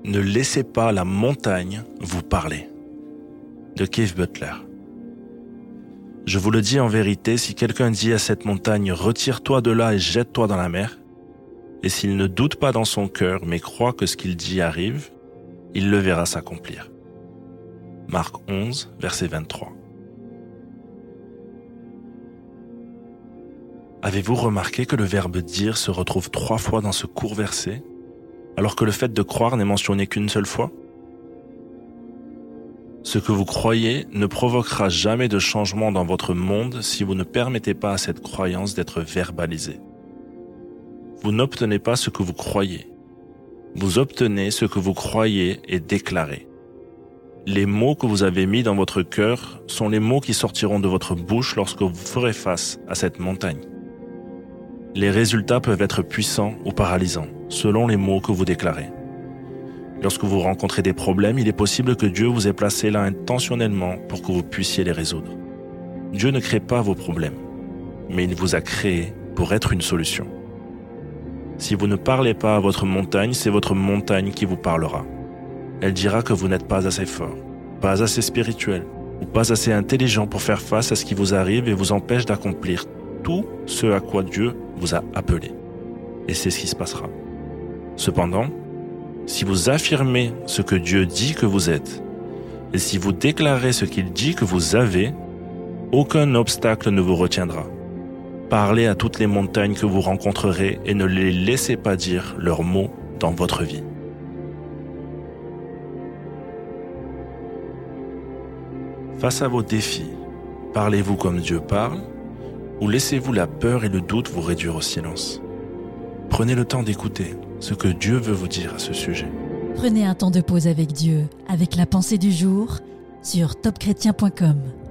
Ne laissez pas la montagne vous parler. De Keith Butler. Je vous le dis en vérité, si quelqu'un dit à cette montagne « Retire-toi de là et jette-toi dans la mer », et s'il ne doute pas dans son cœur, mais croit que ce qu'il dit arrive, il le verra s'accomplir. Marc 11, verset 23. Avez-vous remarqué que le verbe « dire » se retrouve 3 fois dans ce court verset, alors que le fait de croire n'est mentionné qu'une seule fois? Ce que vous croyez ne provoquera jamais de changement dans votre monde si vous ne permettez pas à cette croyance d'être verbalisée. Vous n'obtenez pas ce que vous croyez. Vous obtenez ce que vous croyez et déclarez. Les mots que vous avez mis dans votre cœur sont les mots qui sortiront de votre bouche lorsque vous ferez face à cette montagne. Les résultats peuvent être puissants ou paralysants, selon les mots que vous déclarez. Lorsque vous rencontrez des problèmes, il est possible que Dieu vous ait placé là intentionnellement pour que vous puissiez les résoudre. Dieu ne crée pas vos problèmes, mais il vous a créé pour être une solution. Si vous ne parlez pas à votre montagne, c'est votre montagne qui vous parlera. Elle dira que vous n'êtes pas assez fort, pas assez spirituel, ou pas assez intelligent pour faire face à ce qui vous arrive et vous empêche d'accomplir tout ce à quoi Dieu vous a appelé. Et c'est ce qui se passera. Cependant, si vous affirmez ce que Dieu dit que vous êtes, et si vous déclarez ce qu'il dit que vous avez, aucun obstacle ne vous retiendra. Parlez à toutes les montagnes que vous rencontrerez et ne les laissez pas dire leurs mots dans votre vie. Face à vos défis, parlez-vous comme Dieu parle, ou laissez-vous la peur et le doute vous réduire au silence? Prenez le temps d'écouter ce que Dieu veut vous dire à ce sujet. Prenez un temps de pause avec Dieu, avec la pensée du jour, sur topchrétien.com.